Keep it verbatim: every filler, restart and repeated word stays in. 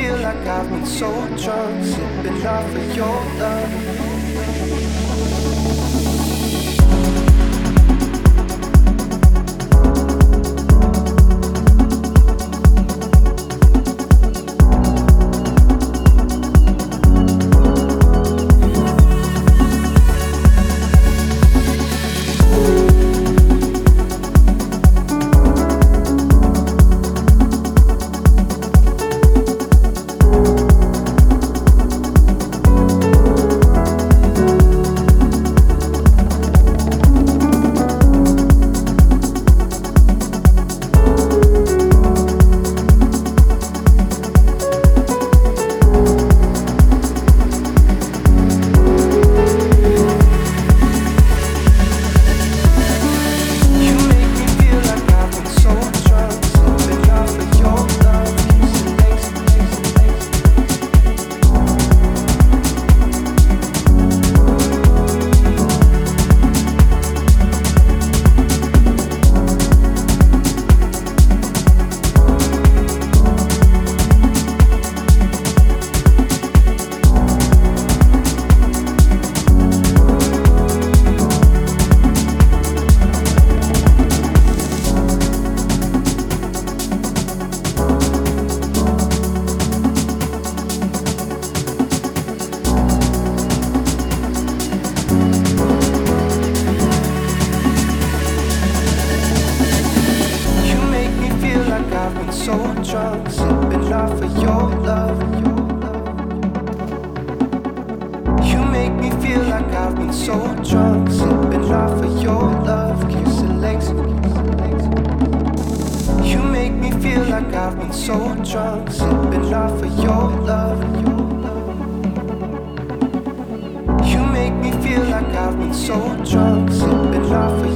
feel like I've been so drunk, sipping off of your love. So drunk, sipping off of your love. You make me feel like I've been so drunk, sipping off of your love. Kissing legs. You make me feel like I've been so drunk, sipping off of your love. You make me feel like I've been so drunk, sipping off of your love.